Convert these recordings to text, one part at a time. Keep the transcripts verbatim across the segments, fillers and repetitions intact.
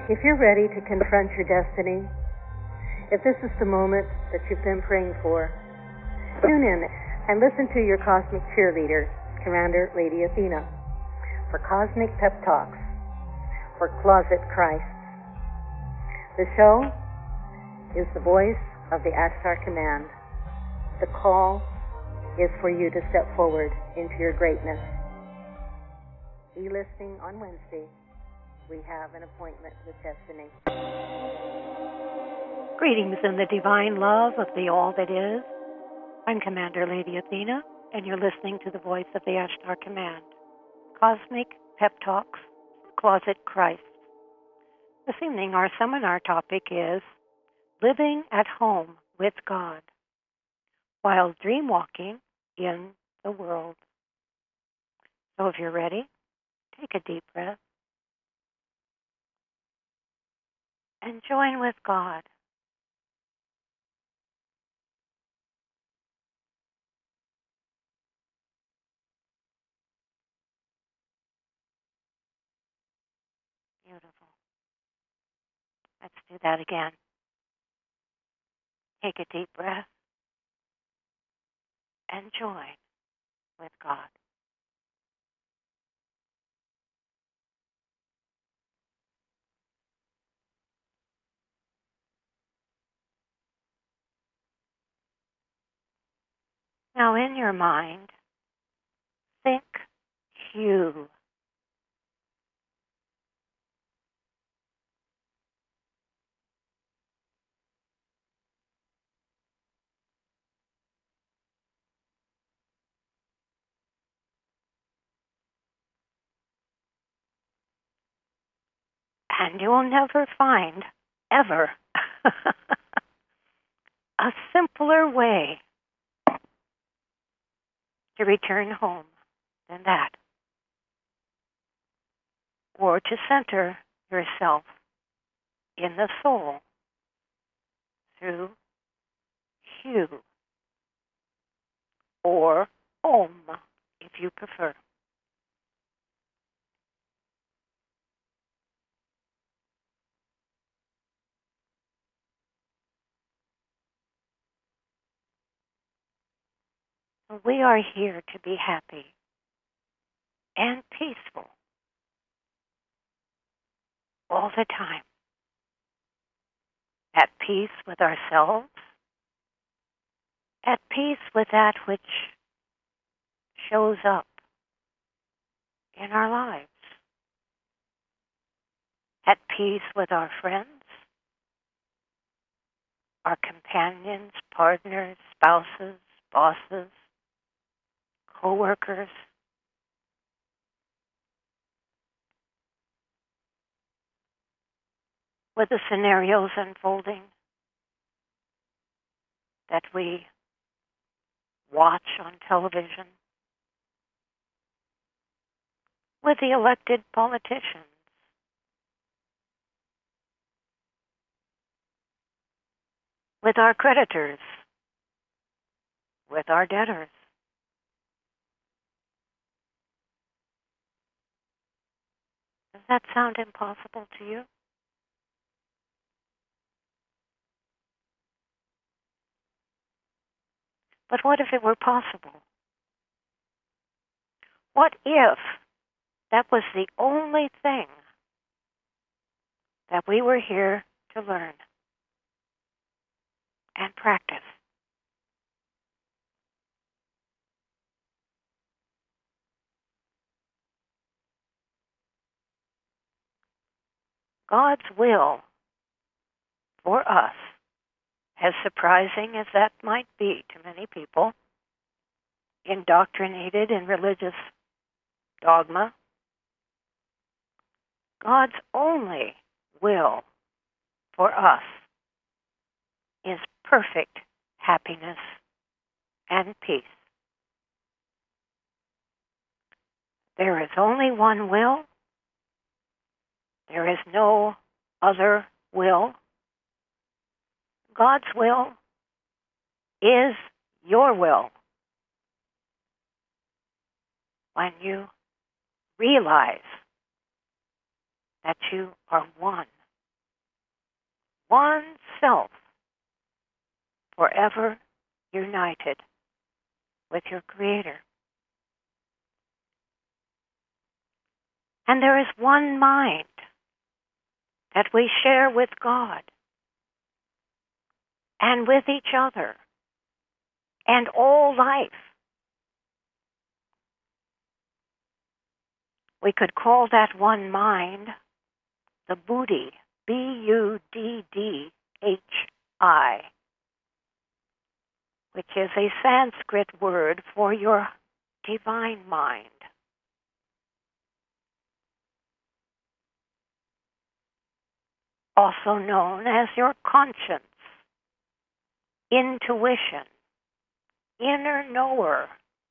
If you're ready to confront your destiny, if this is the moment that you've been praying for, tune in and listen to your cosmic cheerleader, Commander Lady Athena, for Cosmic Pep Talks for Closet Christ. The show is the voice of the Ashtar Command. The call is for you to step forward into your greatness. Be listening on Wednesday. We have an appointment with destiny. Greetings in the divine love of the all that is. I'm Commander Lady Athena, and you're listening to the voice of the Ashtar Command. Cosmic Pep Talks, Closet Christ. This evening our seminar topic is Living at Home with God while dream walking in the world. So if you're ready, take a deep breath and join with God. Beautiful. Let's do that again. Take a deep breath and join with God. Now in your mind, think Hugh. And you will never find, ever, a simpler way to return home than that, or to center yourself in the soul through Hugh, or Om, if you prefer. We are here to be happy and peaceful all the time, at peace with ourselves, at peace with that which shows up in our lives, at peace with our friends, our companions, partners, spouses, bosses, co-workers, with the scenarios unfolding that we watch on television, with the elected politicians, with our creditors, with our debtors. Does that sound impossible to you? But what if it were possible? What if that was the only thing that we were here to learn and practice? God's will for us, as surprising as that might be to many people, indoctrinated in religious dogma, God's only will for us is perfect happiness and peace. There is only one will. There is no other will. God's will is your will. When you realize that you are one one self, forever united with your Creator. And there is one mind that we share with God and with each other and all life. We could call that one mind the Buddhi, B U D D H I, which is a Sanskrit word for your divine mind. Also known as your conscience, intuition, inner knower.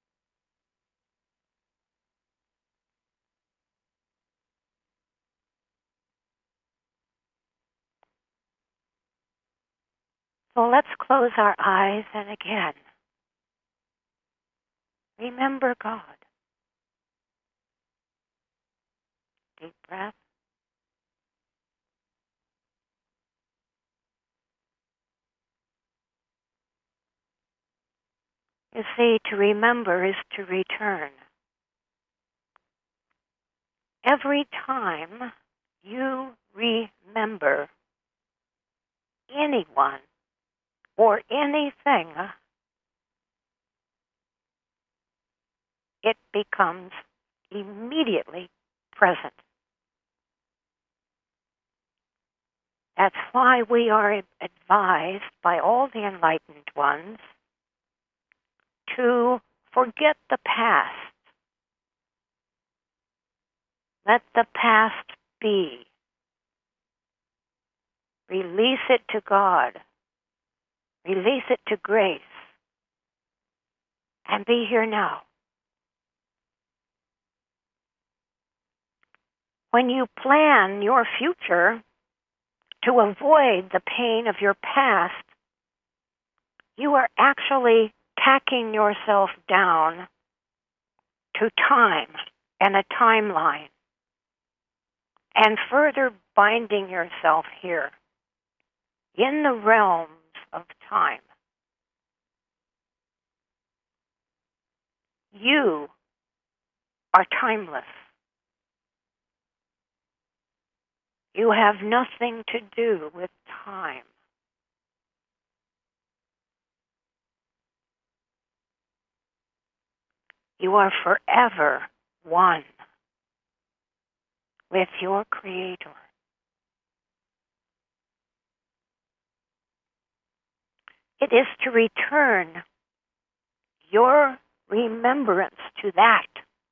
So let's close our eyes and again, remember God. Deep breath. You see, to remember is to return. Every time you remember anyone or anything, it becomes immediately present. That's why we are advised by all the enlightened ones to forget the past. Let the past be. Release it to God. Release it to grace. And be here now. When you plan your future to avoid the pain of your past, you are actually packing yourself down to time and a timeline, and further binding yourself here in the realms of time. You are timeless. You have nothing to do with time. You are forever one with your Creator. It is to return your remembrance to that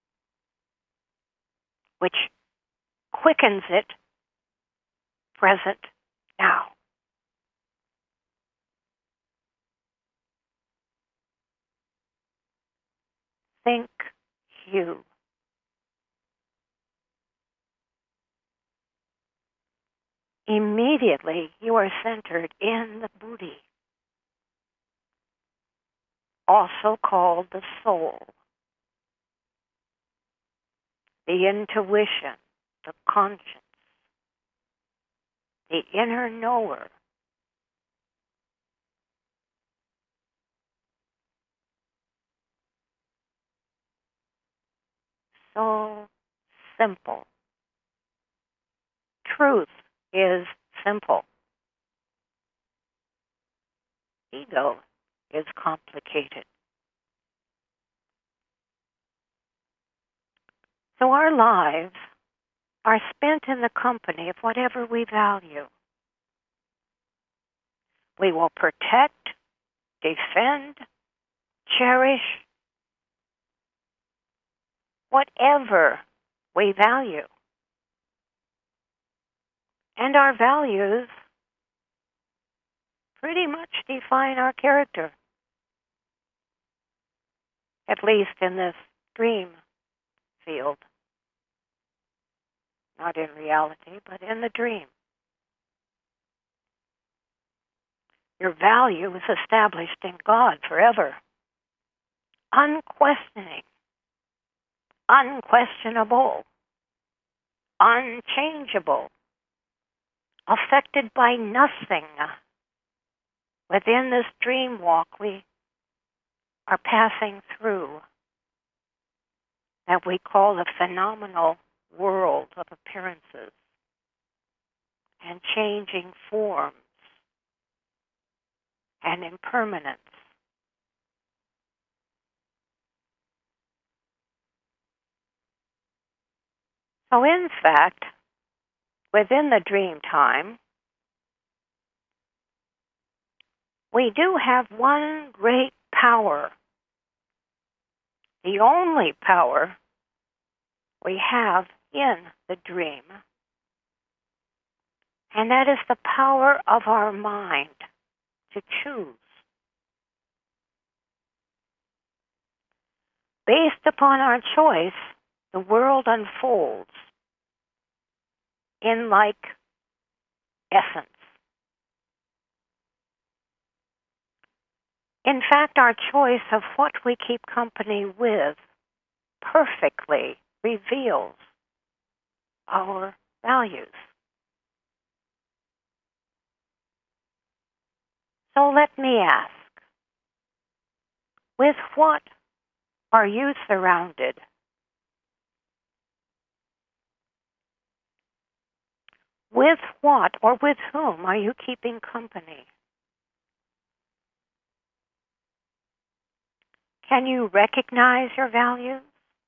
which quickens it present now. Think you. Immediately you are centered in the Buddhi, also called the soul, the intuition, the conscience, the inner knower. So simple. Truth is simple. Ego is complicated. So our lives are spent in the company of whatever we value. We will protect, defend, cherish whatever we value. And our values pretty much define our character, at least in this dream field. Not in reality, but in the dream. Your value is established in God forever. Unquestioning, unquestionable, unchangeable, affected by nothing. Within this dream walk we are passing through that we call the phenomenal world of appearances and changing forms and impermanence. So in fact, within the dream time, we do have one great power, the only power we have in the dream, and that is the power of our mind to choose. Based upon our choice, the world unfolds in like essence. In fact, our choice of what we keep company with perfectly reveals our values. So let me ask, with what are you surrounded? With what or with whom are you keeping company? Can you recognize your values?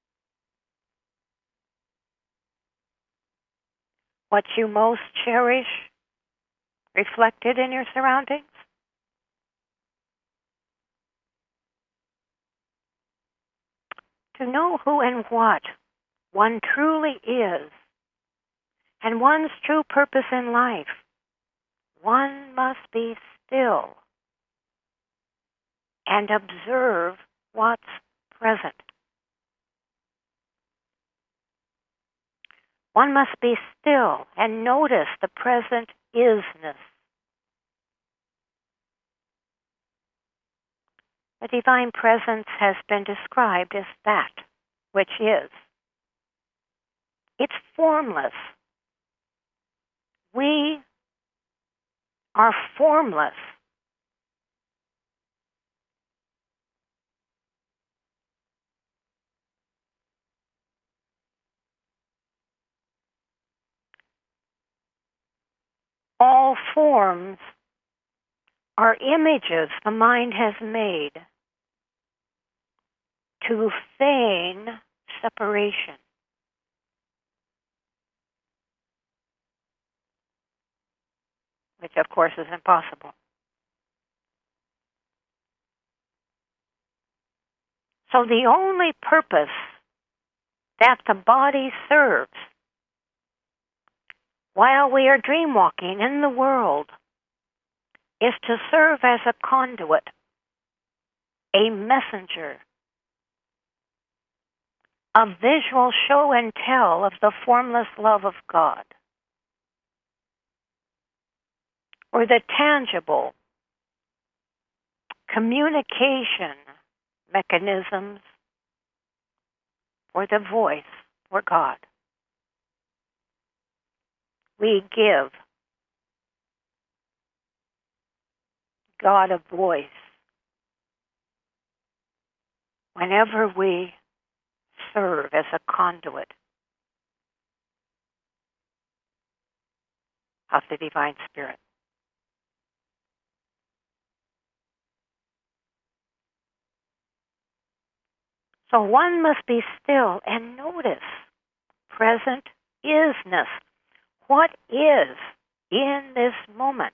What you most cherish reflected in your surroundings? To know who and what one truly is and one's true purpose in life, one must be still and observe what's present. One must be still and notice the present isness. The divine presence has been described as that which is. It's formless. We are formless. All forms are images the mind has made to feign separation. Which of course is impossible. So the only purpose that the body serves while we are dream walking in the world is to serve as a conduit, a messenger, a visual show and tell of the formless love of God, or the tangible communication mechanisms for the voice for God. We give God a voice whenever we serve as a conduit of the Divine Spirit. So one must be still and notice present isness. What is in this moment?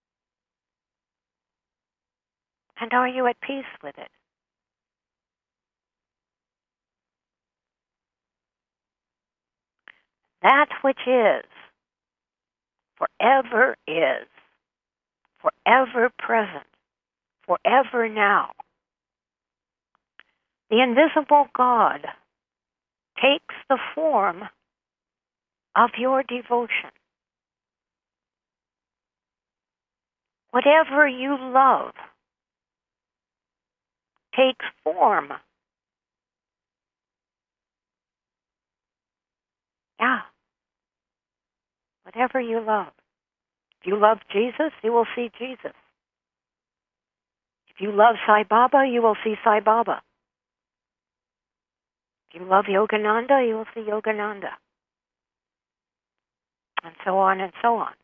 And are you at peace with it? That which is, forever is, forever present, forever now. The invisible God takes the form of your devotion. Whatever you love takes form. Yeah. Whatever you love. If you love Jesus, you will see Jesus. If you love Sai Baba, you will see Sai Baba. If you love Yogananda, you will see Yogananda. And so on and so on.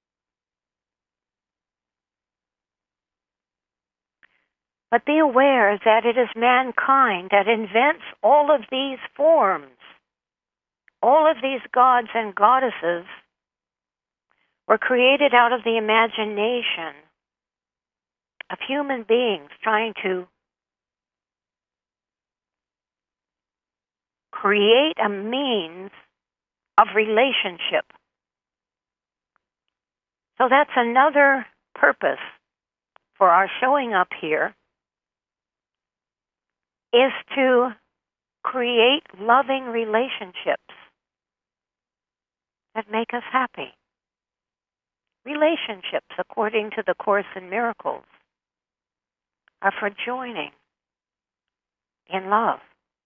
But be aware that it is mankind that invents all of these forms. All of these gods and goddesses were created out of the imagination of human beings trying to create a means of relationship. So that's another purpose for our showing up here, is to create loving relationships that make us happy. Relationships, according to the Course in Miracles, are for joining in love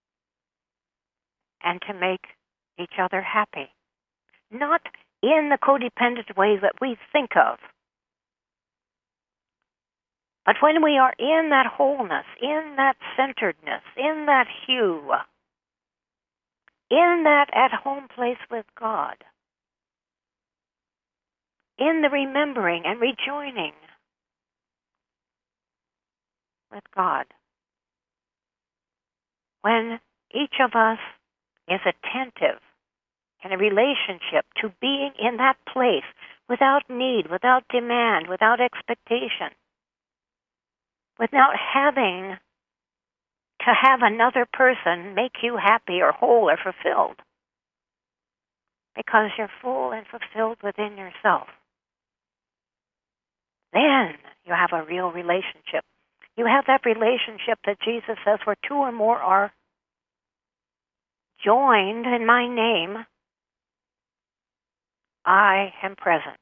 and to make each other happy. Not in the codependent way that we think of, but when we are in that wholeness, in that centeredness, in that hue, in that at-home place with God, in the remembering and rejoining with God, when each of us is attentive in a relationship to being in that place without need, without demand, without expectation, without having to have another person make you happy or whole or fulfilled, because you're full and fulfilled within yourself. Then you have a real relationship. You have that relationship that Jesus says, where two or more are joined in my name, I am present.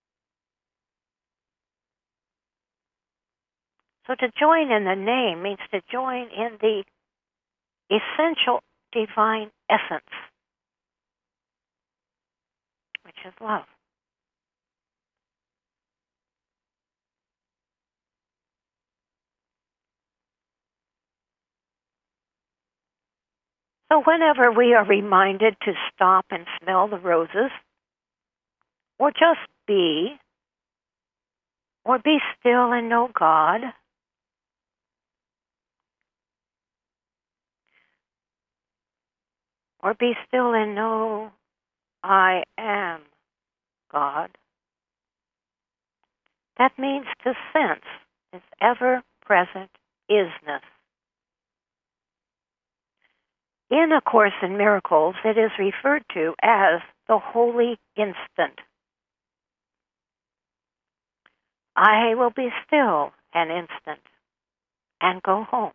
So to join in the name means to join in the essential divine essence, which is love. So whenever we are reminded to stop and smell the roses, or just be, or be still and know God, or be still and know I am God, that means to sense this ever-present isness. In A Course in Miracles, it is referred to as the holy instant. I will be still an instant and go home.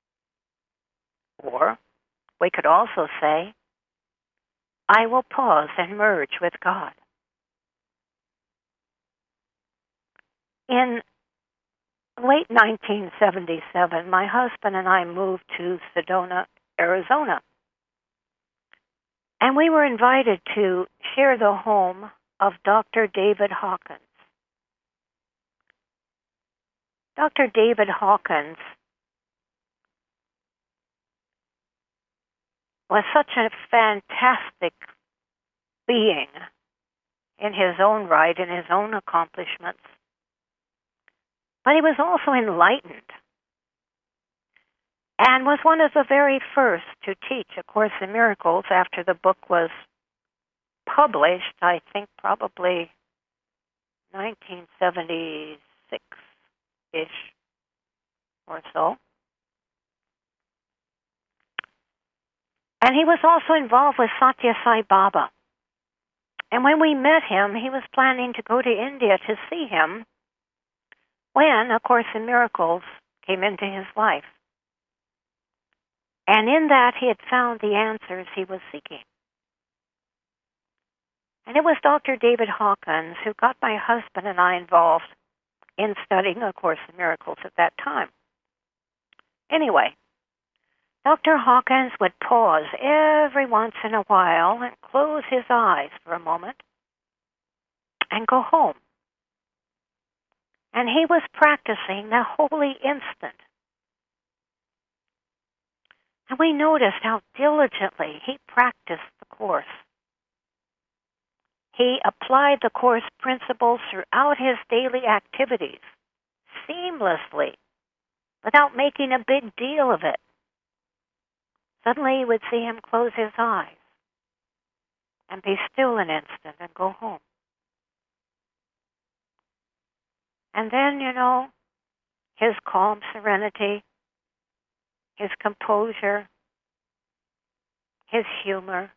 Or we could also say, I will pause and merge with God. In late nineteen seventy-seven, my husband and I moved to Sedona, Arizona. And we were invited to share the home of Doctor David Hawkins. Doctor David Hawkins was such a fantastic being in his own right, in his own accomplishments. But he was also enlightened and was one of the very first to teach A Course in Miracles after the book was published, I think probably nineteen seventy-six-ish or so. And he was also involved with Satya Sai Baba. And when we met him, he was planning to go to India to see him when A Course in Miracles came into his life. And in that, he had found the answers he was seeking. And it was Doctor David Hawkins who got my husband and I involved in studying A Course in Miracles at that time. Anyway, Doctor Hawkins would pause every once in a while and close his eyes for a moment and go home And he was practicing the holy instant. And we noticed how diligently he practiced the Course. He applied the Course principles throughout his daily activities, seamlessly, without making a big deal of it. Suddenly you would see him close his eyes and be still an instant and go home. And then, you know, his calm serenity, his composure, his humor,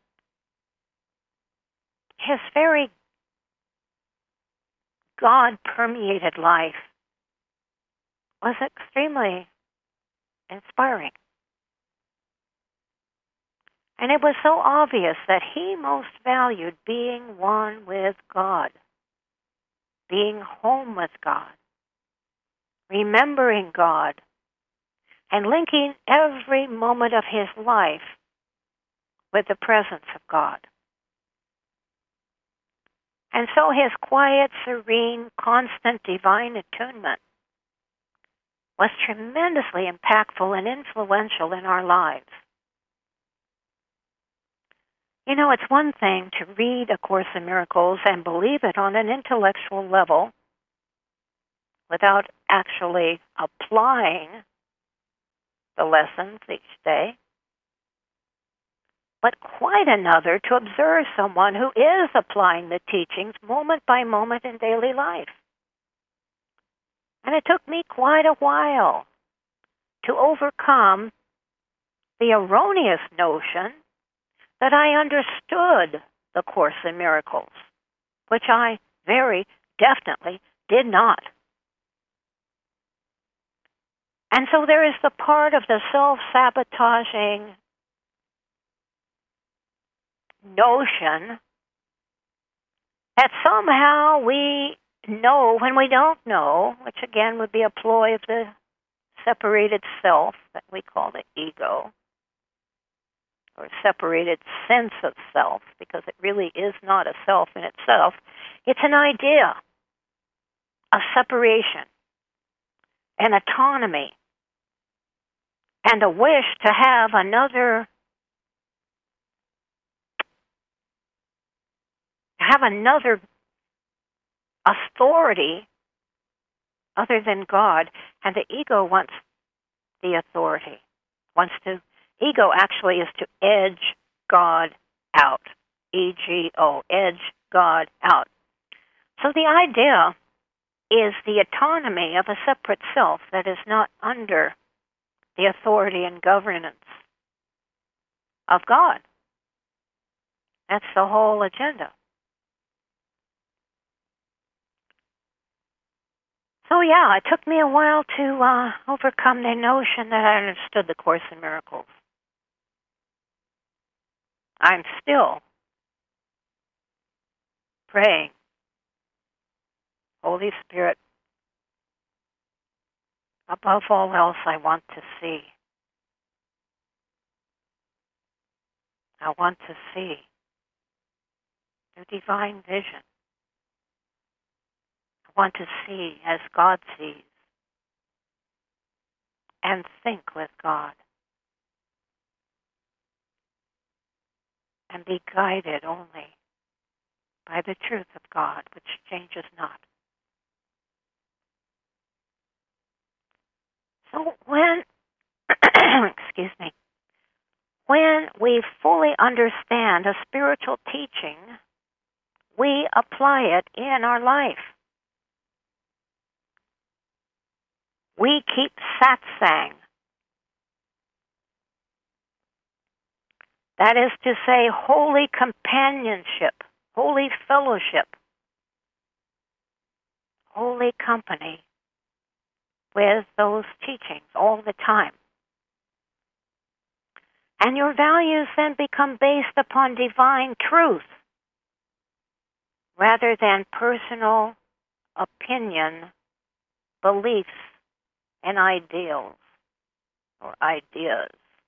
his very God-permeated life was extremely inspiring. And it was so obvious that he most valued being one with God, being home with God, remembering God, and linking every moment of his life with the presence of God. And so his quiet, serene, constant divine attunement was tremendously impactful and influential in our lives. You know, it's one thing to read A Course in Miracles and believe it on an intellectual level without actually applying the lessons each day, but quite another to observe someone who is applying the teachings moment by moment in daily life. And it took me quite a while to overcome the erroneous notion that I understood the Course in Miracles, which I very definitely did not. And so there is the part of the self-sabotaging notion that somehow we know when we don't know, which again would be a ploy of the separated self that we call the ego, or separated sense of self, because it really is not a self in itself. It's an idea of separation and autonomy and a wish to have another have another authority other than God, and the ego wants the authority, wants to Ego actually is to edge God out. E G O, edge God out. So the idea is the autonomy of a separate self that is not under the authority and governance of God. That's the whole agenda. So yeah, it took me a while to uh, overcome the notion that I understood the Course in Miracles. I'm still praying, Holy Spirit, above all else, I want to see. I want to see the divine vision. I want to see as God sees and think with God and be guided only by the truth of God, which changes not. So when, excuse me, when we fully understand a spiritual teaching, we apply it in our life. We keep satsang. That is to say, holy companionship, holy fellowship, holy company with those teachings all the time. And your values then become based upon divine truth rather than personal opinion, beliefs, and ideals or ideas.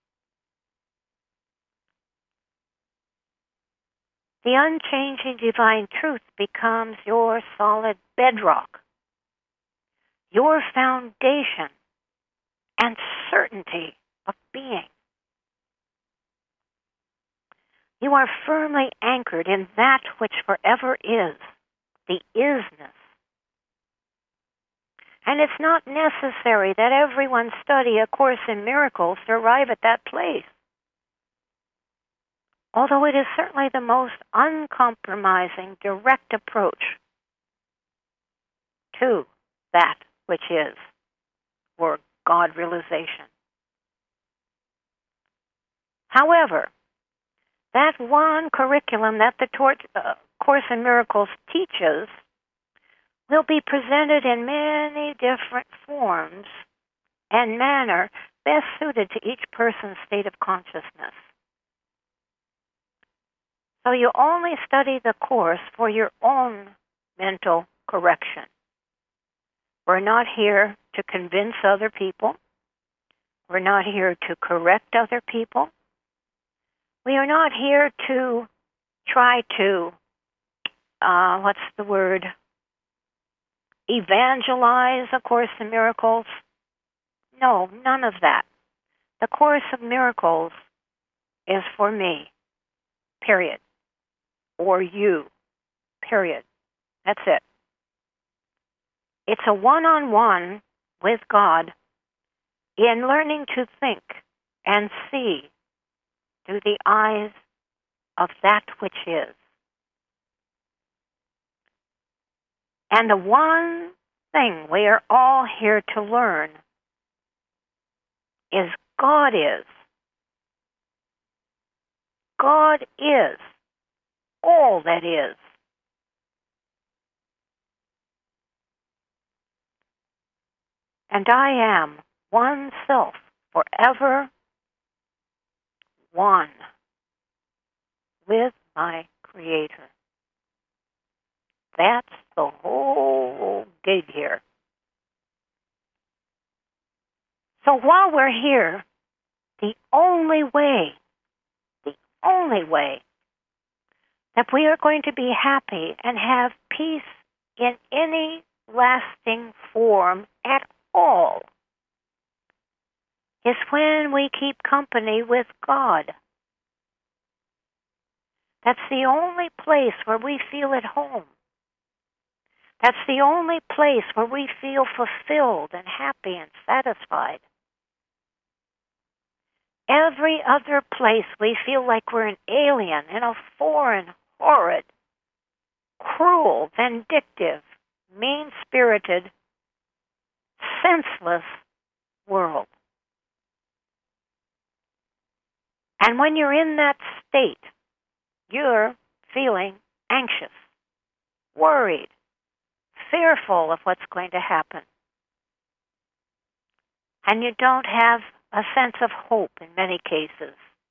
The unchanging divine truth becomes your solid bedrock your foundation and certainty of being. You are firmly anchored in that which forever is, the isness. And it's not necessary that everyone study A Course in Miracles to arrive at that place. Although it is certainly the most uncompromising, direct approach to that which is, or God realization. However, that one curriculum that the Tor- uh, Course in Miracles teaches will be presented in many different forms and manner best suited to each person's state of consciousness. So you only study the Course for your own mental correction. We're not here to convince other people. We're not here to correct other people. We are not here to try to, uh, what's the word, evangelize A Course in Miracles. No, none of that. The Course of Miracles is for me, period. Or you, period. That's it. It's a one-on-one with God in learning to think and see through the eyes of that which is. And the one thing we are all here to learn is God is. God is all that is. And I am one self, forever one with my Creator. That's the whole gig here. So while we're here, the only way, the only way that we are going to be happy and have peace in any lasting form at all is when we keep company with God. That's the only place where we feel at home. That's the only place where we feel fulfilled and happy and satisfied. Every other place we feel like we're an alien in a foreign, horrid, cruel, vindictive, mean-spirited, senseless world. And when you're in that state, you're feeling anxious, worried, fearful of what's going to happen. And you don't have a sense of hope in many cases,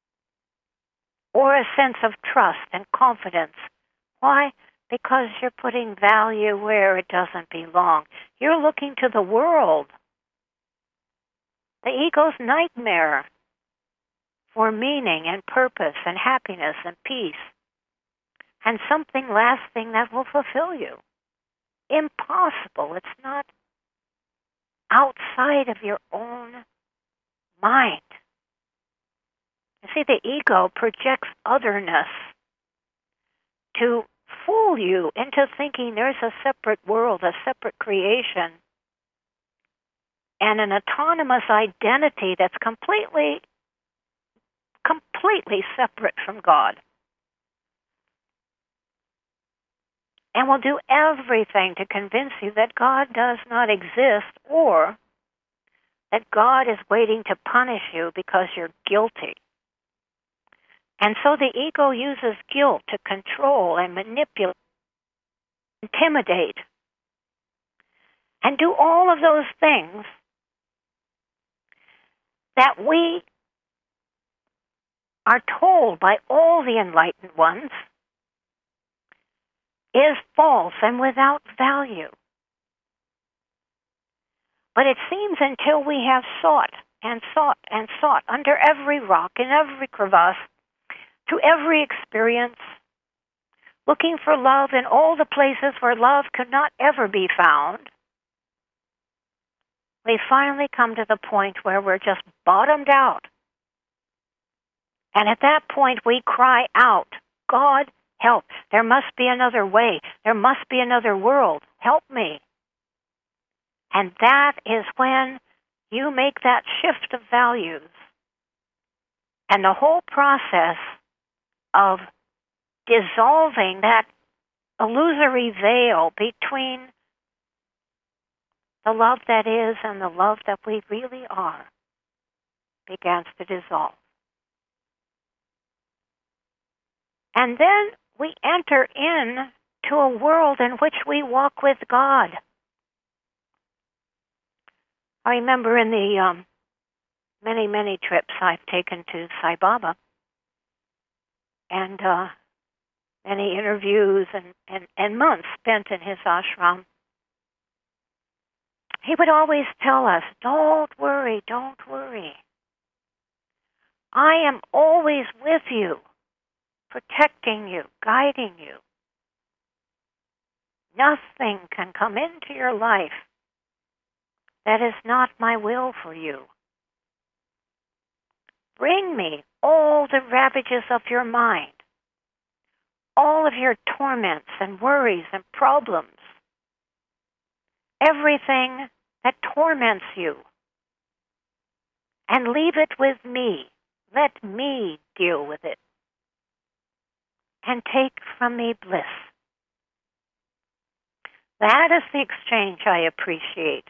or a sense of trust and confidence. Why? Because you're putting value where it doesn't belong. You're looking to the world, the ego's nightmare, for meaning and purpose and happiness and peace, and something lasting that will fulfill you. Impossible. It's not outside of your own mind. You see, the ego projects otherness to fool you into thinking there's a separate world, a separate creation, and an autonomous identity that's completely, completely separate from God. And will do everything to convince you that God does not exist, or that God is waiting to punish you because you're guilty. And so the ego uses guilt to control and manipulate, intimidate, and do all of those things that we are told by all the enlightened ones is false and without value. But it seems until we have sought and sought and sought under every rock, in every crevasse, through every experience, looking for love in all the places where love could not ever be found, we finally come to the point where we're just bottomed out. And at that point, we cry out, God, help. There must be another way. There must be another world. Help me. And that is when you make that shift of values. And the whole process of dissolving that illusory veil between the love that is and the love that we really are begins to dissolve. And then we enter into a world in which we walk with God. I remember in the um, many, many trips I've taken to Sai Baba, and uh, many interviews and, and, and months spent in his ashram, he would always tell us, don't worry, don't worry. I am always with you, protecting you, guiding you. Nothing can come into your life that is not my will for you. Bring me all the ravages of your mind, all of your torments and worries and problems, everything that torments you, and leave it with me. Let me deal with it, and take from me bliss. That is the exchange I appreciate.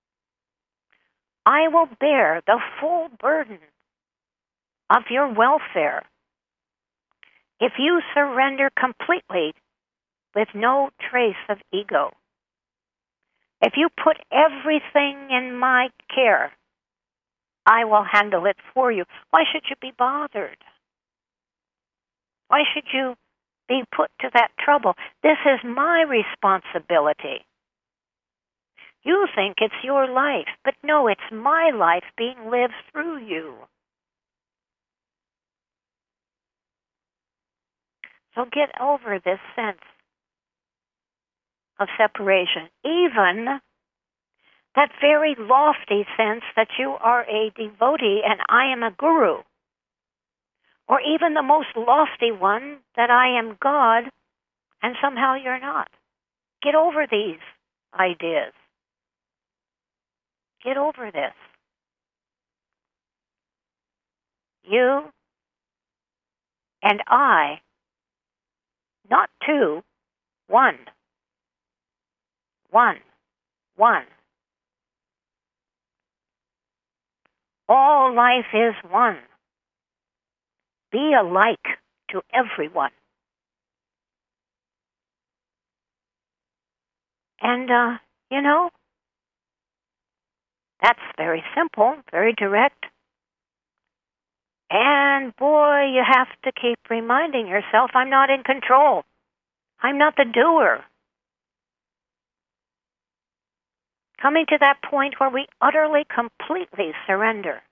I will bear the full burden of your welfare if you surrender completely with no trace of ego. If you put everything in my care, I will handle it for you. Why should you be bothered? Why should you be put to that trouble? This is my responsibility. You think it's your life, but no, it's my life being lived through you. So get over this sense of separation, even that very lofty sense that you are a devotee and I am a guru, or even the most lofty one that I am God and somehow you're not. Get over these ideas. Get over this. You and I, not two, one. One. One. All life is one. Be alike to everyone. And, uh, you know, that's very simple, very direct. And, boy, you have to keep reminding yourself, I'm not in control. I'm not the doer. Coming to that point where we utterly, completely surrender.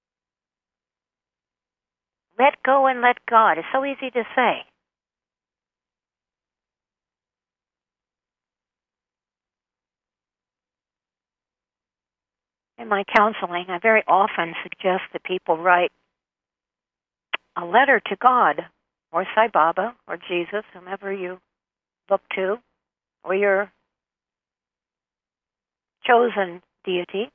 Let go and let God. It's so easy to say. In my counseling, I very often suggest that people write a letter to God, or Sai Baba, or Jesus, whomever you look to, or your chosen deity,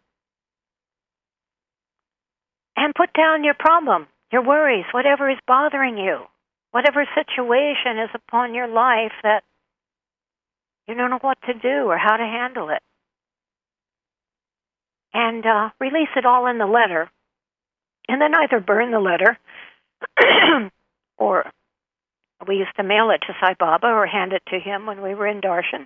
and put down your problem, your worries, whatever is bothering you, whatever situation is upon your life that you don't know what to do or how to handle it. And uh, release it all in the letter, and then either burn the letter, or we used to mail it to Sai Baba or hand it to him when we were in darshan.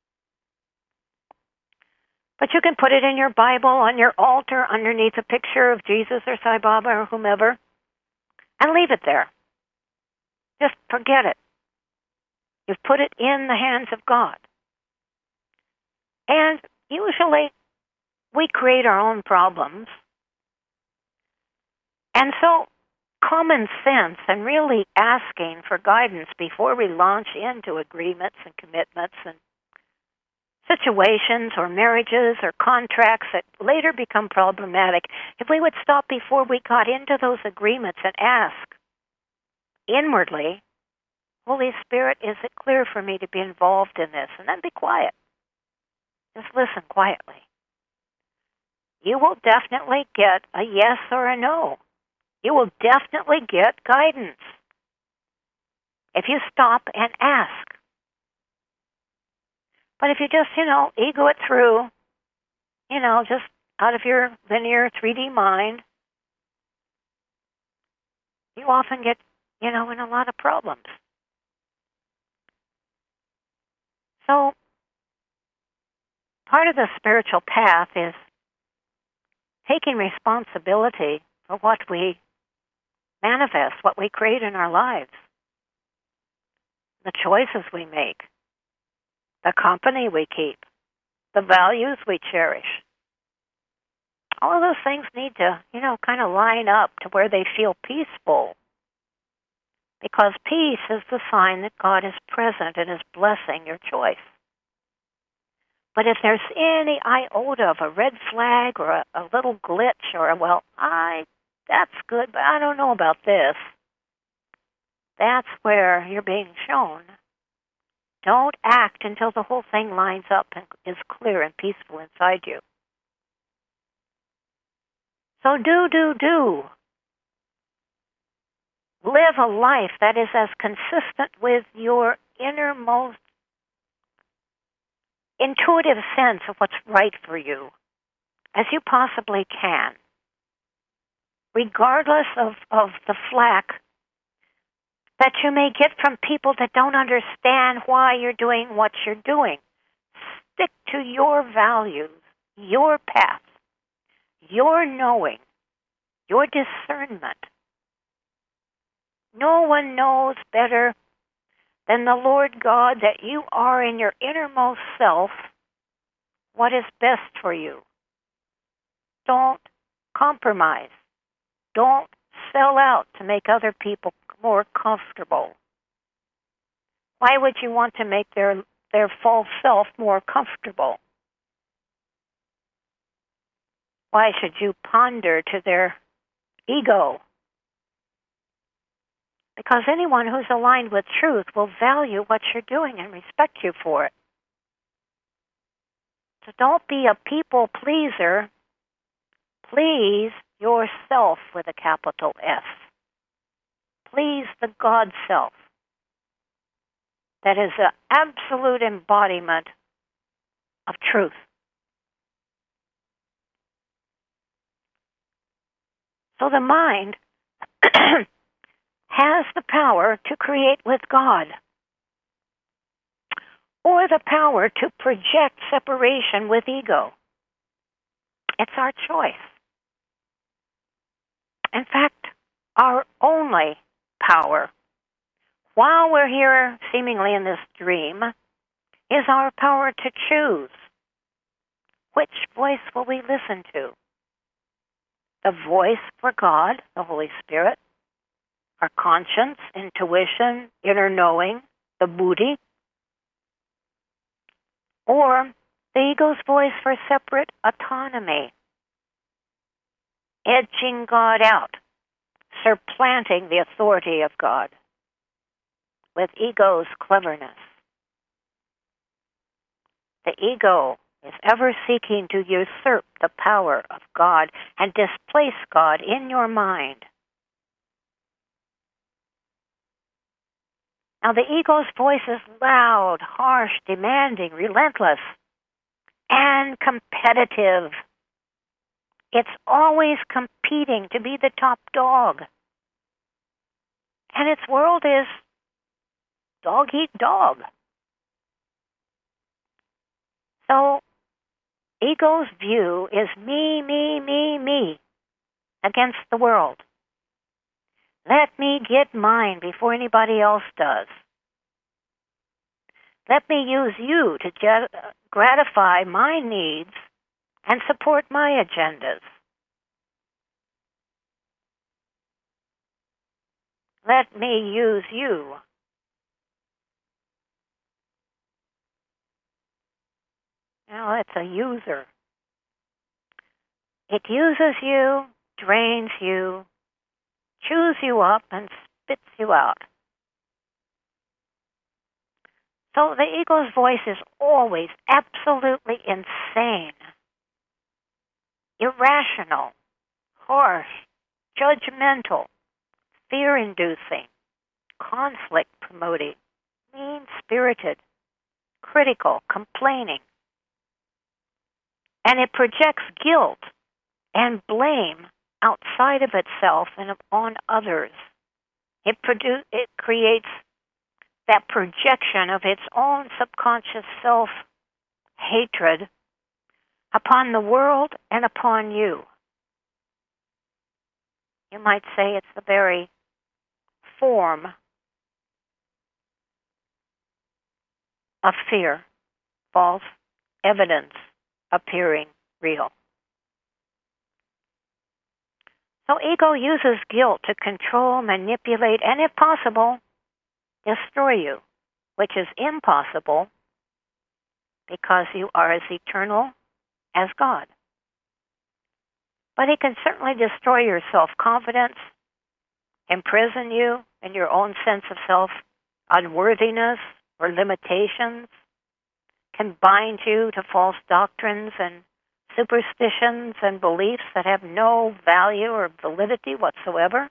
But you can put it in your Bible, on your altar, underneath a picture of Jesus or Sai Baba or whomever, and leave it there. Just forget it. You've put it in the hands of God. And usually we create our own problems. And so common sense and really asking for guidance before we launch into agreements and commitments and situations or marriages or contracts that later become problematic, if we would stop before we got into those agreements and ask inwardly, Holy Spirit, is it clear for me to be involved in this? And then be quiet. Just listen quietly. You will definitely get a yes or a no. You will definitely get guidance if you stop and ask. But if you just, you know, ego it through, you know, just out of your linear three D mind, you often get, you know, in a lot of problems. So, part of the spiritual path is taking responsibility for what we manifest, what we create in our lives, the choices we make, the company we keep, the values we cherish. All of those things need to, you know, kind of line up to where they feel peaceful. Because peace is the sign that God is present and is blessing your choice. But if there's any iota of a red flag or a, a little glitch or, a, well, I, that's good, but I don't know about this, that's where you're being shown. Don't act until the whole thing lines up and is clear and peaceful inside you. So do, do, do. Live a life that is as consistent with your innermost intuitive sense of what's right for you as you possibly can, regardless of, of the flack that you may get from people that don't understand why you're doing what you're doing. Stick to your values, your path, your knowing, your discernment. No one knows better than the Lord God that you are in your innermost self what is best for you. Don't compromise. Don't sell out to make other people more comfortable. Why would you want to make their, their false self more comfortable? Why should you pander to their ego? Because anyone who's aligned with truth will value what you're doing and respect you for it. So don't be a people pleaser. Please yourself with a capital S. Please the God self. That is an absolute embodiment of truth. So the mind has the power to create with God, or the power to project separation with ego. It's our choice. In fact, our only power, while we're here seemingly in this dream, is our power to choose. Which voice will we listen to? The voice for God, the Holy Spirit, our conscience, intuition, inner knowing, the buddhi, or the ego's voice for separate autonomy, edging God out, supplanting the authority of God with ego's cleverness. The ego is ever seeking to usurp the power of God and displace God in your mind. Now, the ego's voice is loud, harsh, demanding, relentless, and competitive. It's always competing to be the top dog. And its world is dog eat dog. So, ego's view is me, me, me, me against the world. Let me get mine before anybody else does. Let me use you to gratify my needs and support my agendas. Let me use you. Now, it's a user. It uses you, drains you, chews you up, and spits you out. So the ego's voice is always absolutely insane, irrational, harsh, judgmental, fear-inducing, conflict-promoting, mean-spirited, critical, complaining. And it projects guilt and blame outside of itself and on others. It, produ- it creates that projection of its own subconscious self-hatred upon the world and upon you. You might say it's the very form of fear, false evidence appearing real. So ego uses guilt to control, manipulate, and if possible, destroy you, which is impossible because you are as eternal as God. But it can certainly destroy your self-confidence, imprison you in your own sense of self-unworthiness or limitations, can bind you to false doctrines and superstitions and beliefs that have no value or validity whatsoever.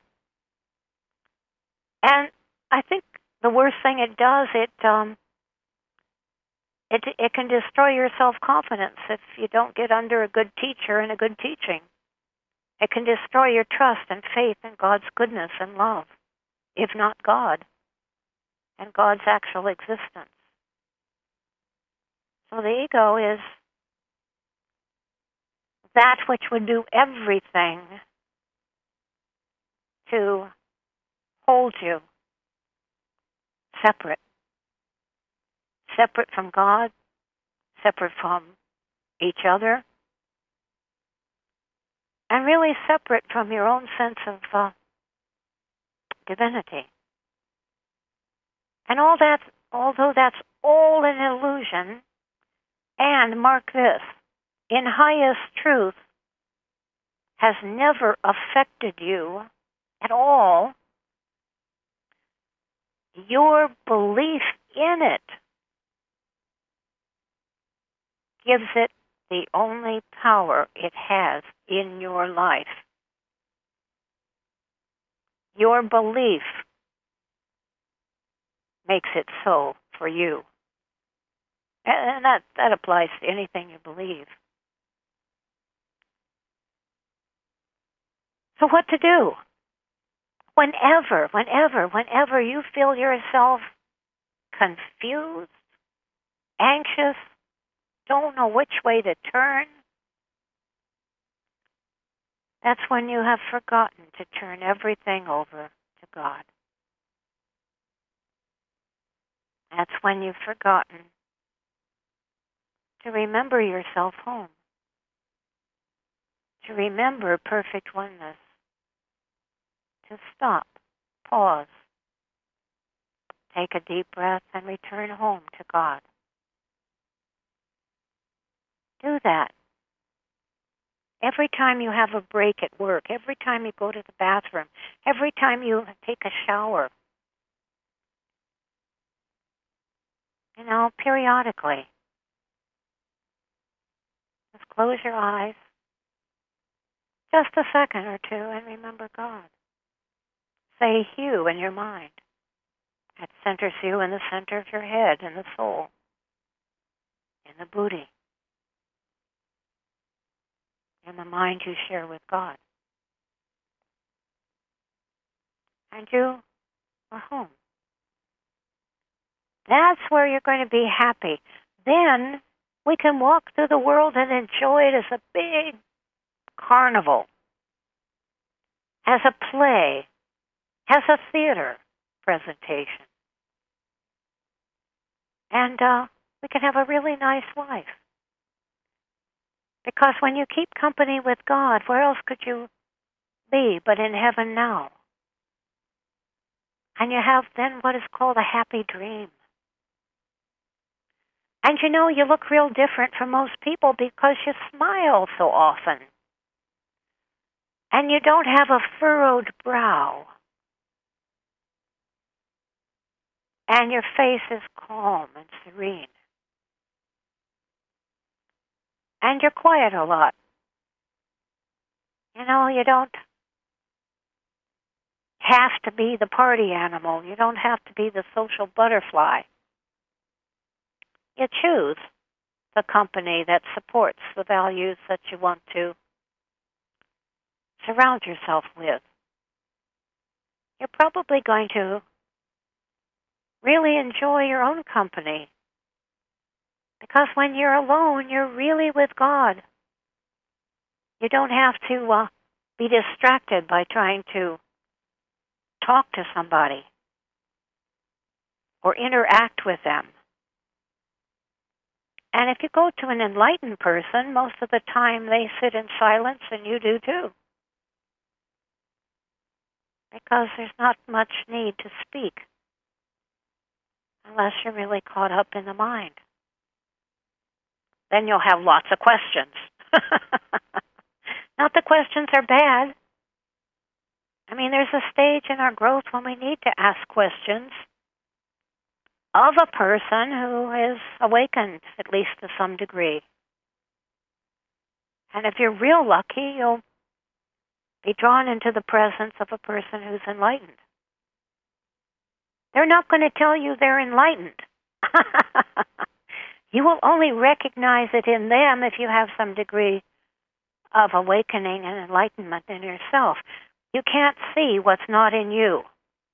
And I think the worst thing it does, it um, it it can destroy your self-confidence if you don't get under a good teacher and a good teaching. It can destroy your trust and faith in God's goodness and love, if not God, and God's actual existence. So the ego is that which would do everything to hold you separate. Separate from God, separate from each other, and really separate from your own sense of uh, divinity. And all that, although that's all an illusion, and mark this, in highest truth, has never affected you at all, your belief in it gives it the only power it has in your life. Your belief makes it so for you. And that, that applies to anything you believe. So what to do? Whenever, whenever, whenever you feel yourself confused, anxious, don't know which way to turn, that's when you have forgotten to turn everything over to God. That's when you've forgotten to remember yourself home, to remember perfect oneness, to stop, pause, take a deep breath, and return home to God. Do that. Every time you have a break at work, every time you go to the bathroom, every time you take a shower, you know, periodically, just close your eyes, just a second or two, and remember God. Say Hugh in your mind. That centers you in the center of your head, in the soul, in the buddhi, in the mind you share with God. And you are home. That's where you're going to be happy. Then we can walk through the world and enjoy it as a big carnival, as a play, as a theater presentation. And uh, we can have a really nice life. Because when you keep company with God, where else could you be but in heaven now? And you have then what is called a happy dream. And you know, you look real different from most people because you smile so often. And you don't have a furrowed brow. And your face is calm and serene. And you're quiet a lot. You know, you don't have to be the party animal. You don't have to be the social butterfly. You choose the company that supports the values that you want to surround yourself with. You're probably going to really enjoy your own company. Because when you're alone, you're really with God. You don't have to uh, be distracted by trying to talk to somebody or interact with them. And if you go to an enlightened person, most of the time they sit in silence, and you do too. Because there's not much need to speak unless you're really caught up in the mind. Then you'll have lots of questions. Not that questions are bad. I mean, there's a stage in our growth when we need to ask questions of a person who is awakened, at least to some degree. And if you're real lucky, you'll be drawn into the presence of a person who's enlightened. They're not going to tell you they're enlightened. You will only recognize it in them if you have some degree of awakening and enlightenment in yourself. You can't see what's not in you.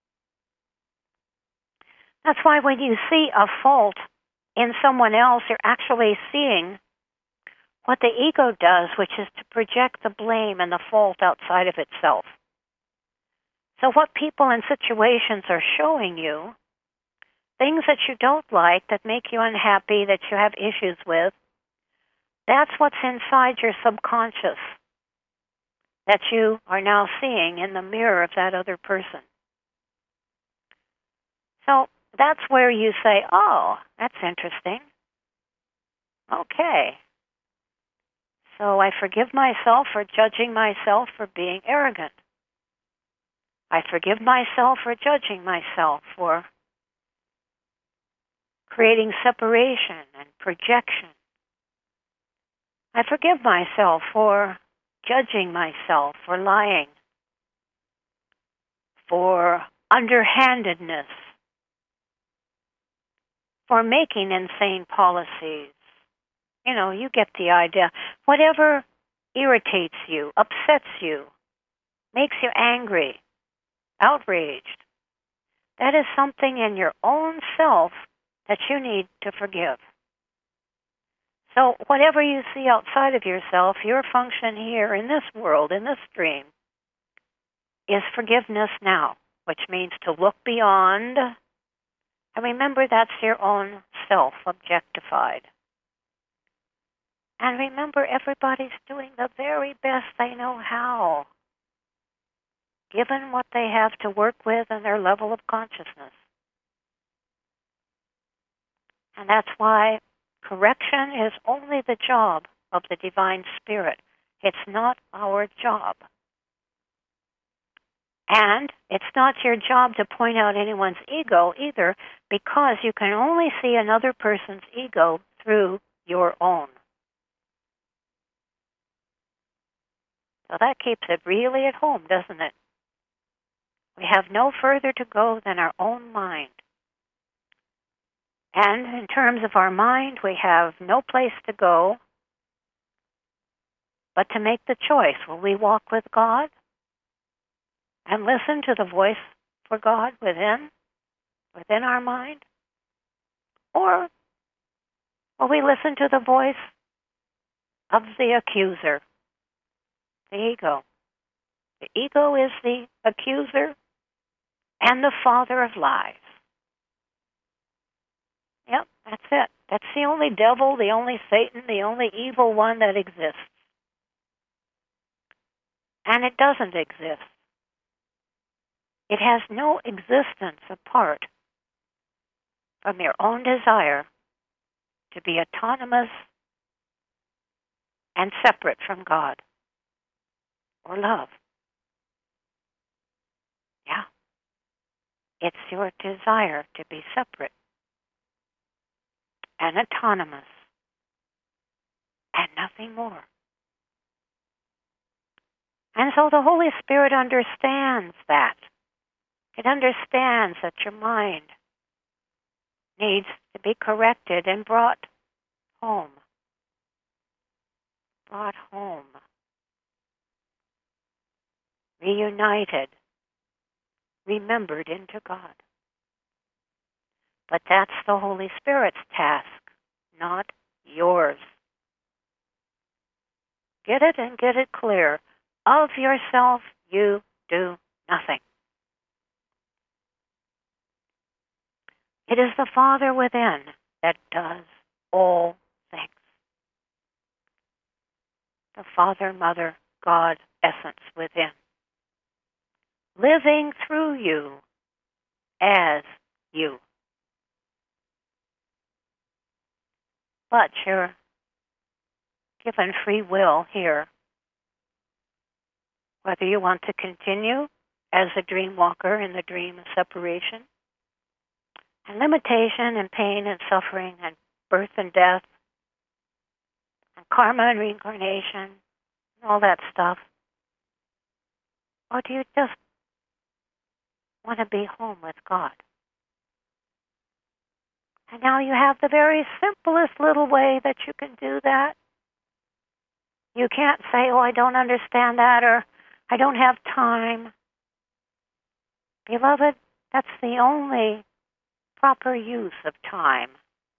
That's why when you see a fault in someone else, you're actually seeing what the ego does, which is to project the blame and the fault outside of itself. So what people and situations are showing you, things that you don't like, that make you unhappy, that you have issues with, that's what's inside your subconscious that you are now seeing in the mirror of that other person. So that's where you say, oh, that's interesting. Okay. So I forgive myself for judging myself for being arrogant. I forgive myself for judging myself for creating separation and projection. I forgive myself for judging myself for lying, for underhandedness, for making insane policies. You know, you get the idea. Whatever irritates you, upsets you, makes you angry, outraged, that is something in your own self that you need to forgive. So whatever you see outside of yourself, your function here in this world, in this stream, is forgiveness now, which means to look beyond. And remember, that's your own self objectified. And remember, everybody's doing the very best they know how, given what they have to work with and their level of consciousness. And that's why correction is only the job of the Divine Spirit. It's not our job. And it's not your job to point out anyone's ego either, because you can only see another person's ego through your own. So that keeps it really at home, doesn't it? We have no further to go than our own mind. And in terms of our mind, we have no place to go but to make the choice. Will we walk with God and listen to the voice for God within, within our mind? Or will we listen to the voice of the accuser, the ego? The ego is the accuser and the father of lies. Yep, that's it. That's the only devil, the only Satan, the only evil one that exists. And it doesn't exist. It has no existence apart from your own desire to be autonomous and separate from God or love. Yeah. It's your desire to be separate and autonomous and nothing more. And so the Holy Spirit understands that. It understands that your mind needs to be corrected and brought home. Brought home. Reunited. Remembered into God. But that's the Holy Spirit's task, not yours. Get it and get it clear. Of yourself, you do nothing. It is the Father within that does all things. The Father, Mother, God, essence within. Living through you as you. But you're given free will here. Whether you want to continue as a dream walker in the dream of separation, and limitation and pain and suffering and birth and death, and karma and reincarnation, and all that stuff. Or do you just want to be home with God? And now you have the very simplest little way that you can do that. You can't say, oh, I don't understand that, or I don't have time. Beloved, that's the only proper use of time,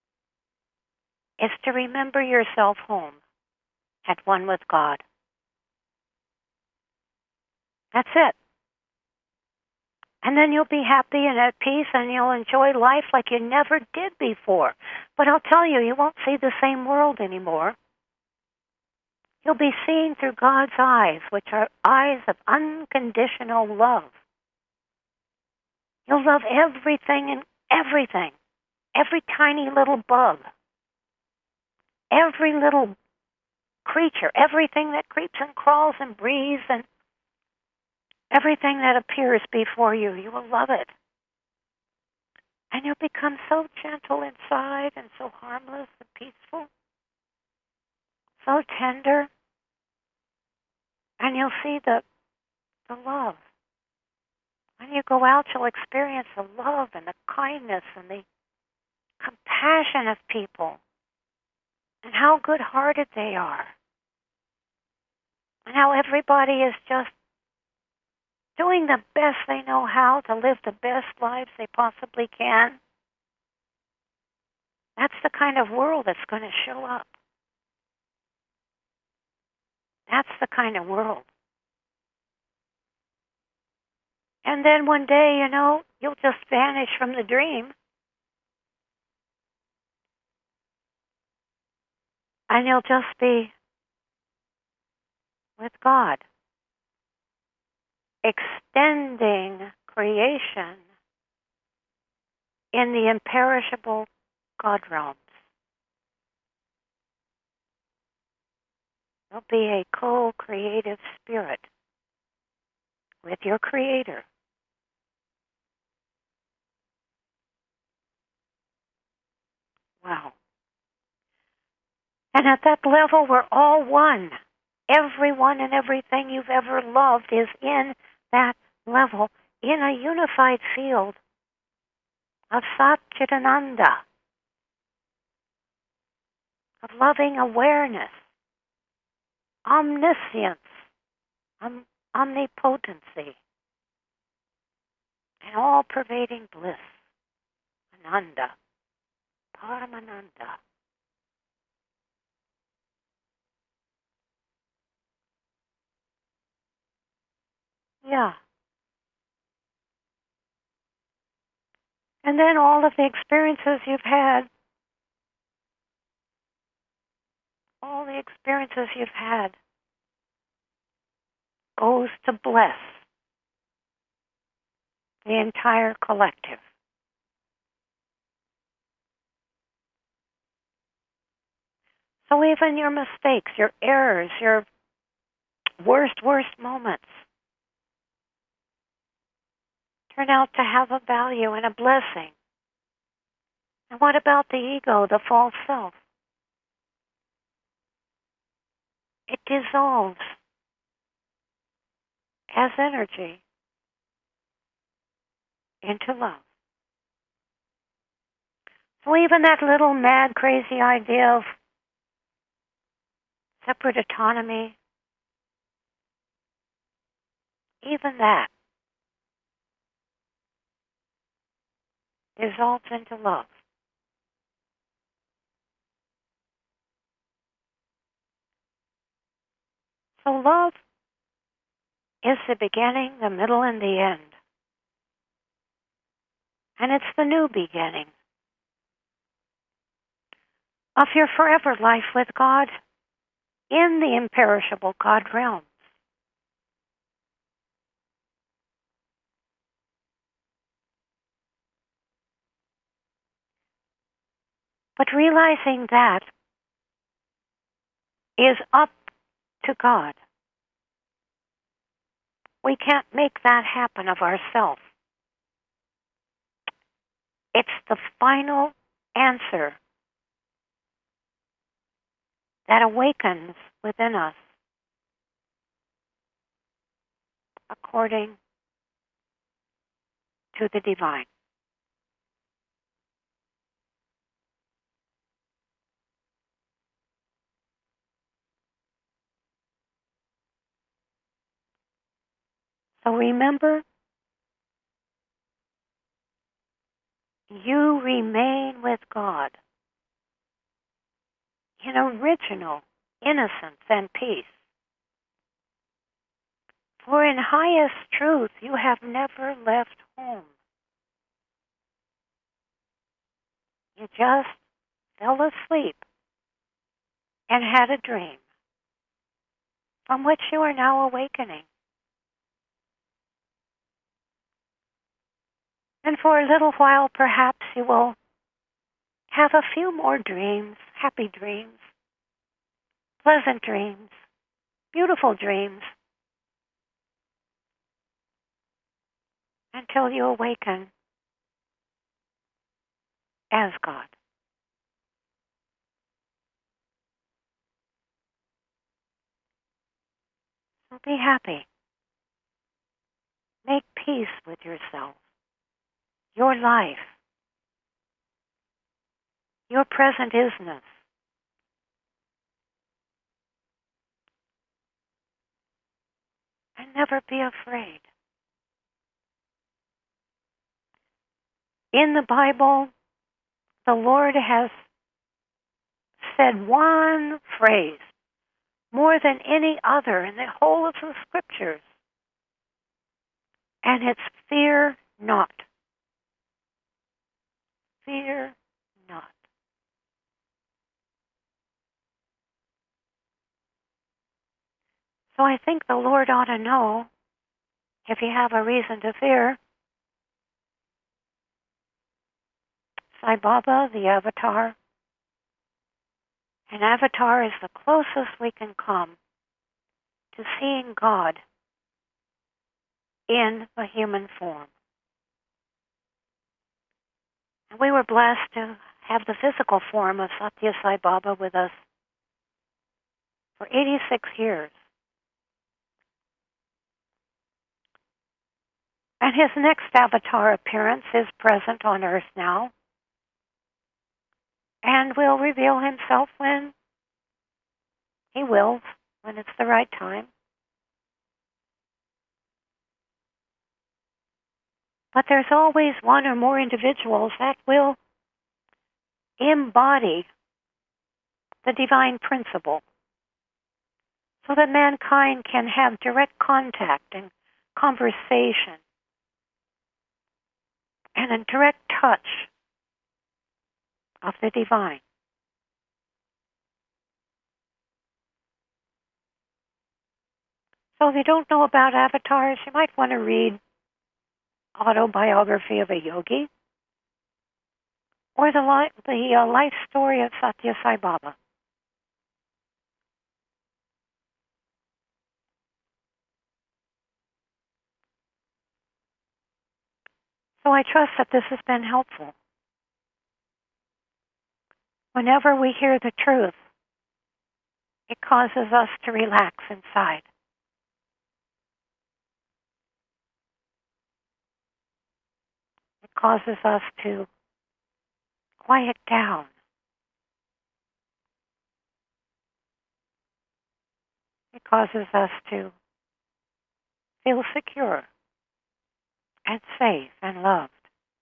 is to remember yourself home, at one with God. That's it. And then you'll be happy and at peace, and you'll enjoy life like you never did before. But I'll tell you, you won't see the same world anymore. You'll be seeing through God's eyes, which are eyes of unconditional love. You'll love everything and everything. Every tiny little bug. Every little creature. Everything that creeps and crawls and breathes, and everything that appears before you. You will love it. And you'll become so gentle inside and so harmless and peaceful. So tender. And you'll see the, the love. When you go out, you'll experience the love and the kindness and the compassion of people. And how good-hearted they are. And how everybody is just doing the best they know how to live the best lives they possibly can. That's the kind of world that's going to show up. That's the kind of world. And then one day, you know, you'll just vanish from the dream. And you'll just be with God, extending creation in the imperishable God realms. You'll be a co-creative spirit with your Creator. Wow. And at that level, we're all one. Everyone and everything you've ever loved is in that level, in a unified field of Satchitananda, of loving awareness, omniscience, om- omnipotency, and all-pervading bliss, Ananda, Paramananda. Yeah. And then all of the experiences you've had, all the experiences you've had, goes to bless the entire collective. So even your mistakes, your errors, your worst, worst moments turn out to have a value and a blessing. And what about the ego, the false self? It dissolves as energy into love. So even that little mad, crazy idea of separate autonomy, even that dissolves into love. So love is the beginning, the middle, and the end. And it's the new beginning of your forever life with God in the imperishable God realms. But realizing that is up to God. We can't make that happen of ourselves. It's the final answer that awakens within us according to the divine. So remember, you remain with God in original innocence and peace. For in highest truth, you have never left home. You just fell asleep and had a dream from which you are now awakening. And for a little while, perhaps you will have a few more dreams, happy dreams, pleasant dreams, beautiful dreams, until you awaken as God. So be happy. Make peace with yourself, your life, your present isness. And never be afraid. In the Bible, the Lord has said one phrase more than any other in the whole of the Scriptures, and it's fear not. Fear not. So I think the Lord ought to know, if you have a reason to fear, Sai Baba, the avatar. An avatar is the closest we can come to seeing God in a human form. And we were blessed to have the physical form of Satya Sai Baba with us for eighty-six years. And his next avatar appearance is present on Earth now, and will reveal himself when he wills, when it's the right time. But there's always one or more individuals that will embody the divine principle so that mankind can have direct contact and conversation and a direct touch of the divine. So if you don't know about avatars, you might want to read Autobiography of a Yogi or the, li- the uh, life story of Satya Sai Baba. So I trust that this has been helpful. Whenever we hear the truth, it causes us to relax inside. It causes us to quiet down. It causes us to feel secure and safe and loved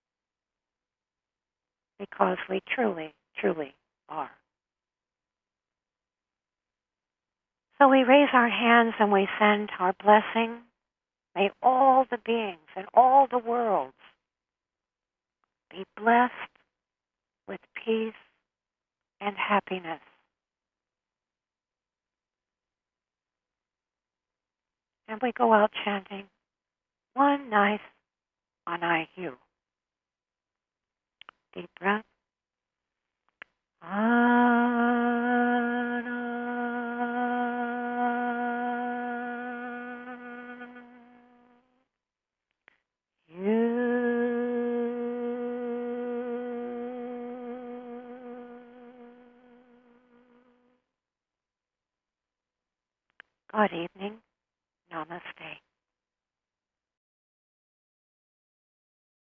because we truly, truly are. So we raise our hands and we send our blessing. May all the beings in all the worlds be blessed with peace and happiness. And we go out chanting, one nice Anai Hu. Deep breath. Good evening. Namaste.